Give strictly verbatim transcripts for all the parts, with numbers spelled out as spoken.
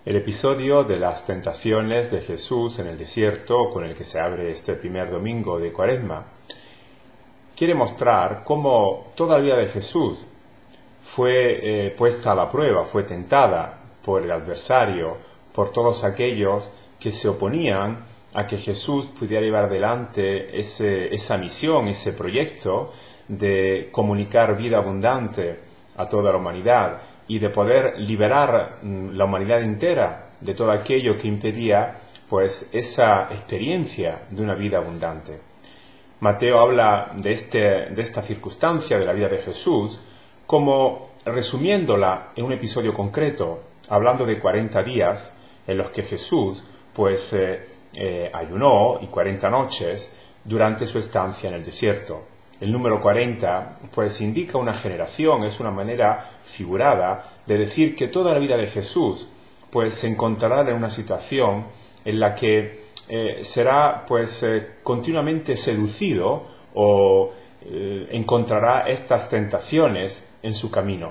El episodio de las tentaciones de Jesús en el desierto, con el que se abre este primer domingo de Cuaresma, quiere mostrar cómo toda la vida de Jesús fue eh, puesta a la prueba, fue tentada por el adversario, por todos aquellos que se oponían a que Jesús pudiera llevar adelante ese, esa misión, ese proyecto de comunicar vida abundante a toda la humanidad y de poder liberar la humanidad entera de todo aquello que impedía pues esa experiencia de una vida abundante. Mateo habla de, este, de esta circunstancia de la vida de Jesús como resumiéndola en un episodio concreto, hablando de cuarenta días en los que Jesús pues eh, eh, ayunó y cuarenta noches durante su estancia en el desierto. El número cuarenta pues indica una generación, es una manera figurada de decir que toda la vida de Jesús pues se encontrará en una situación en la que eh, será pues eh, continuamente seducido o eh, encontrará estas tentaciones en su camino.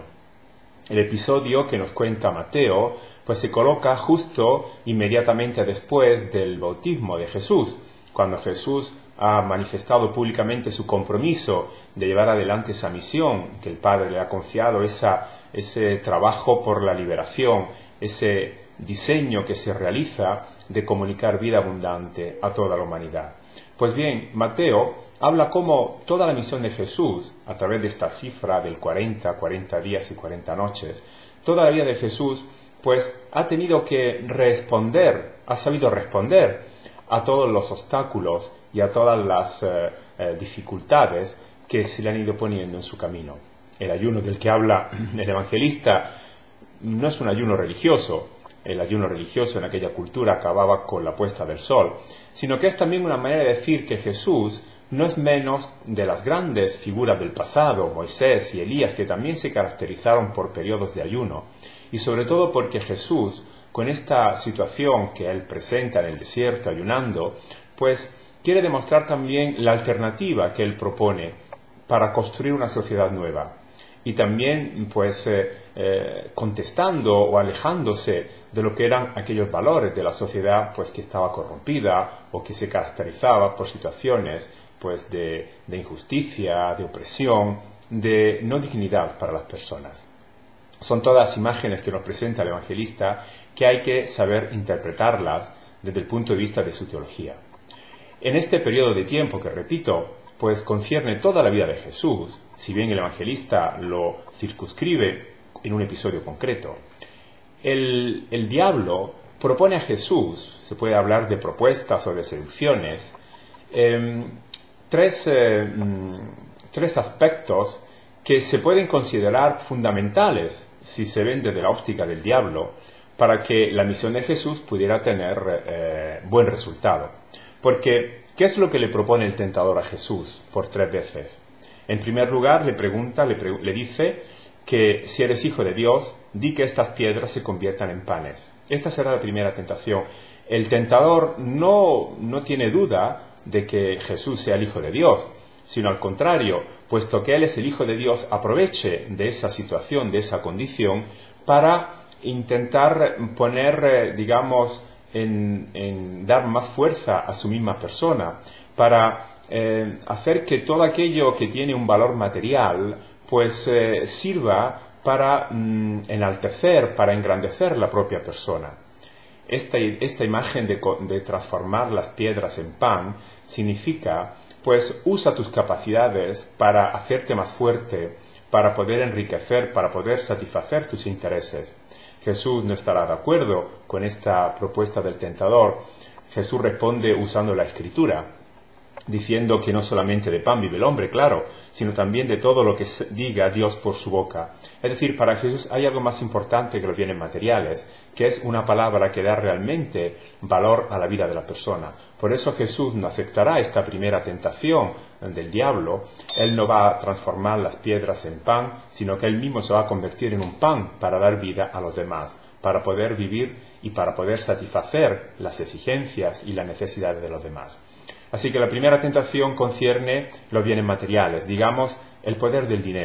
El episodio que nos cuenta Mateo pues se coloca justo inmediatamente después del bautismo de Jesús, cuando Jesús ha manifestado públicamente su compromiso de llevar adelante esa misión que el Padre le ha confiado, esa, ese trabajo por la liberación, ese diseño que se realiza de comunicar vida abundante a toda la humanidad. Pues bien, Mateo habla cómo toda la misión de Jesús, a través de esta cifra del cuarenta, cuarenta días y cuarenta noches, toda la vida de Jesús, pues ha tenido que responder, ha sabido responder a todos los obstáculos y a todas las eh, eh, dificultades que se le han ido poniendo en su camino. El ayuno del que habla el evangelista no es un ayuno religioso. El ayuno religioso en aquella cultura acababa con la puesta del sol, sino que es también una manera de decir que Jesús no es menos de las grandes figuras del pasado, Moisés y Elías, que también se caracterizaron por periodos de ayuno, y sobre todo porque Jesús, con esta situación que él presenta en el desierto ayunando, pues quiere demostrar también la alternativa que él propone para construir una sociedad nueva. Y también pues eh, eh, contestando o alejándose de lo que eran aquellos valores de la sociedad pues que estaba corrompida o que se caracterizaba por situaciones pues de, de injusticia, de opresión, de no dignidad para las personas. Son todas imágenes que nos presenta el evangelista que hay que saber interpretarlas desde el punto de vista de su teología. En este periodo de tiempo que, repito, pues concierne toda la vida de Jesús, si bien el evangelista lo circunscribe en un episodio concreto, el, el diablo propone a Jesús, se puede hablar de propuestas o de seducciones, eh, tres, eh, tres aspectos que se pueden considerar fundamentales si se ven desde la óptica del diablo para que la misión de Jesús pudiera tener eh, buen resultado. Porque, ¿qué es lo que le propone el tentador a Jesús por tres veces? En primer lugar, le pregunta, le, pre- le dice que si eres hijo de Dios, di que estas piedras se conviertan en panes. Esta será la primera tentación. El tentador no, no tiene duda de que Jesús sea el hijo de Dios, sino al contrario, puesto que Él es el Hijo de Dios, aproveche de esa situación, de esa condición, para intentar poner, eh, digamos, en, en dar más fuerza a su misma persona, para eh, hacer que todo aquello que tiene un valor material, pues eh, sirva para mm, enaltecer, para engrandecer la propia persona. Esta, esta imagen de, de transformar las piedras en pan significa pues usa tus capacidades para hacerte más fuerte, para poder enriquecer, para poder satisfacer tus intereses. Jesús no estará de acuerdo con esta propuesta del tentador. Jesús responde usando la Escritura, diciendo que no solamente de pan vive el hombre, claro, sino también de todo lo que diga Dios por su boca. Es decir, para Jesús hay algo más importante que los bienes materiales, que es una palabra que da realmente valor a la vida de la persona. Por eso Jesús no aceptará esta primera tentación del diablo. Él no va a transformar las piedras en pan, sino que él mismo se va a convertir en un pan para dar vida a los demás, para poder vivir y para poder satisfacer las exigencias y las necesidades de los demás. Así que la primera tentación concierne los bienes materiales, digamos, el poder del dinero.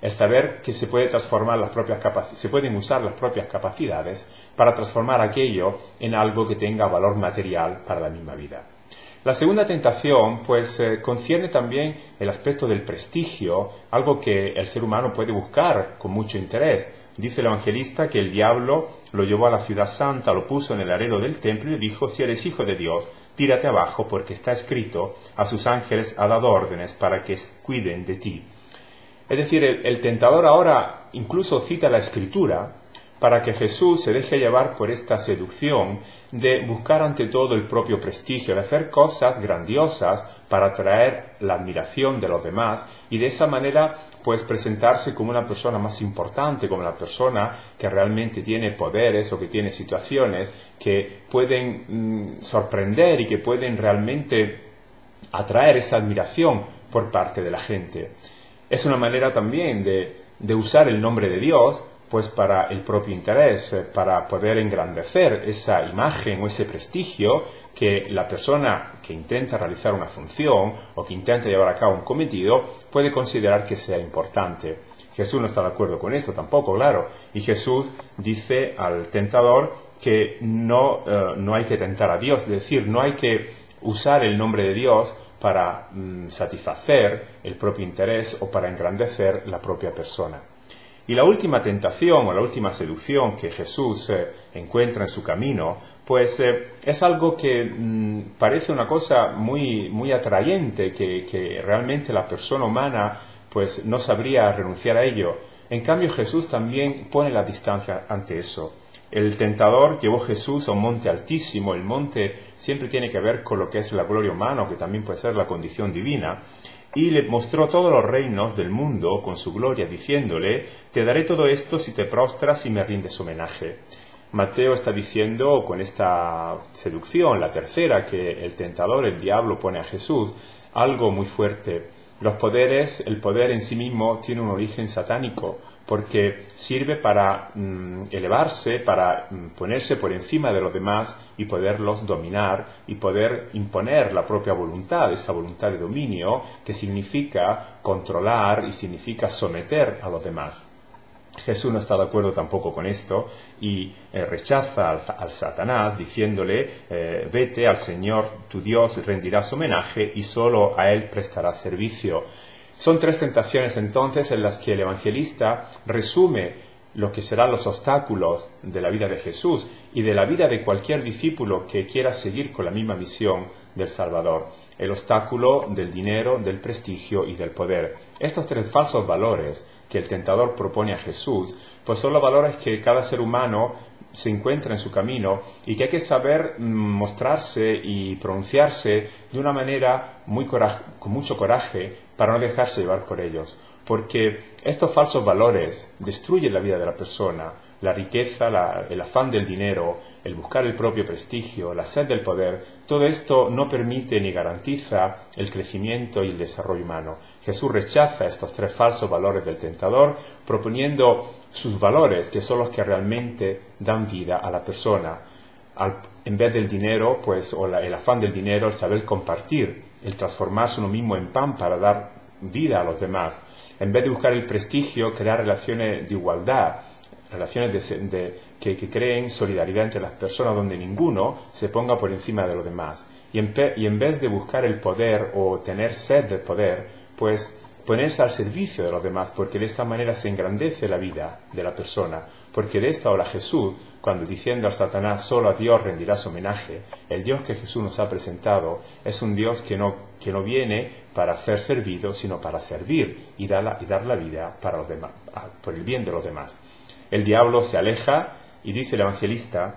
el saber que se puede transformar las propias capacidades, se pueden usar las propias capacidades para transformar aquello en algo que tenga valor material para la misma vida. La segunda tentación, pues, eh, concierne también el aspecto del prestigio, algo que el ser humano puede buscar con mucho interés. Dice el evangelista que el diablo lo llevó a la ciudad santa, lo puso en el alero del templo y le dijo: si eres hijo de Dios, tírate abajo, porque está escrito, a sus ángeles ha dado órdenes para que cuiden de ti. Es decir, el, el tentador ahora incluso cita la Escritura para que Jesús se deje llevar por esta seducción de buscar ante todo el propio prestigio, de hacer cosas grandiosas para atraer la admiración de los demás y de esa manera pues presentarse como una persona más importante, como una persona que realmente tiene poderes o que tiene situaciones que pueden mm, sorprender y que pueden realmente atraer esa admiración por parte de la gente. Es una manera también de, de usar el nombre de Dios pues para el propio interés, para poder engrandecer esa imagen o ese prestigio que la persona que intenta realizar una función o que intenta llevar a cabo un cometido puede considerar que sea importante. Jesús no está de acuerdo con esto tampoco, claro, y Jesús dice al tentador que no, uh, no hay que tentar a Dios, es decir, no hay que usar el nombre de Dios para mm, satisfacer el propio interés o para engrandecer la propia persona. Y la última tentación o la última seducción que Jesús eh, encuentra en su camino, pues eh, es algo que mmm, parece una cosa muy, muy atrayente, que, que realmente la persona humana pues no sabría renunciar a ello. En cambio Jesús también pone la distancia ante eso. El tentador llevó a Jesús a un monte altísimo. El monte siempre tiene que ver con lo que es la gloria humana, que también puede ser la condición divina. Y le mostró todos los reinos del mundo con su gloria, diciéndole: te daré todo esto si te prostras y me rindes homenaje. Mateo está diciendo con esta seducción, la tercera, que el tentador, el diablo, pone a Jesús, algo muy fuerte. Los poderes, el poder en sí mismo tiene un origen satánico, porque sirve para mm, elevarse, para mm, ponerse por encima de los demás y poderlos dominar y poder imponer la propia voluntad, esa voluntad de dominio que significa controlar y significa someter a los demás. Jesús no está de acuerdo tampoco con esto y eh, rechaza al, al Satanás diciéndole eh, vete al Señor tu Dios, rendirás homenaje y solo a Él prestarás servicio. Son tres tentaciones entonces en las que el evangelista resume lo que serán los obstáculos de la vida de Jesús y de la vida de cualquier discípulo que quiera seguir con la misma misión del Salvador. El obstáculo del dinero, del prestigio y del poder. Estos tres falsos valores que el tentador propone a Jesús, pues son los valores que cada ser humano se encuentra en su camino y que hay que saber mostrarse y pronunciarse de una manera muy coraje, con mucho coraje para no dejarse llevar por ellos. Porque estos falsos valores destruyen la vida de la persona, la riqueza, la, el afán del dinero, el buscar el propio prestigio, la sed del poder. Todo esto no permite ni garantiza el crecimiento y el desarrollo humano. Jesús rechaza estos tres falsos valores del tentador, proponiendo sus valores, que son los que realmente dan vida a la persona. Al, en vez del dinero, pues, o la, el afán del dinero, el saber compartir, el transformarse uno mismo en pan para dar vida a los demás. En vez de buscar el prestigio, crear relaciones de igualdad, relaciones de, de, que, que creen solidaridad entre las personas donde ninguno se ponga por encima de los demás. Y en, y en vez de buscar el poder o tener sed de poder, pues ponerse al servicio de los demás, porque de esta manera se engrandece la vida de la persona. Porque de esto habla Jesús, cuando diciendo al Satanás, solo a Dios rendirás homenaje. El Dios que Jesús nos ha presentado es un Dios que no, que no viene para ser servido, sino para servir y dar la, y dar la vida para los demás, por el bien de los demás. El diablo se aleja y dice el evangelista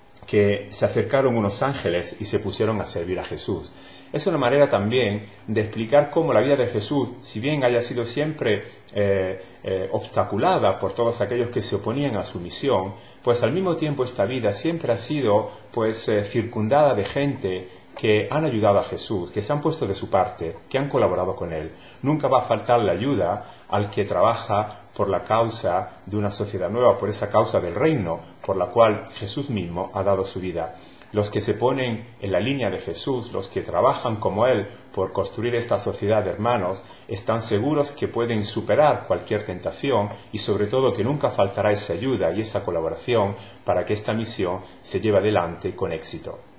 que se acercaron unos ángeles y se pusieron a servir a Jesús. Es una manera también de explicar cómo la vida de Jesús, si bien haya sido siempre eh, eh, obstaculada por todos aquellos que se oponían a su misión, pues al mismo tiempo esta vida siempre ha sido pues eh, circundada de gente que han ayudado a Jesús, que se han puesto de su parte, que han colaborado con Él. Nunca va a faltar la ayuda al que trabaja por la causa de una sociedad nueva, por esa causa del reino, por la cual Jesús mismo ha dado su vida. Los que se ponen en la línea de Jesús, los que trabajan como Él por construir esta sociedad de hermanos, están seguros que pueden superar cualquier tentación y sobre todo que nunca faltará esa ayuda y esa colaboración para que esta misión se lleve adelante con éxito.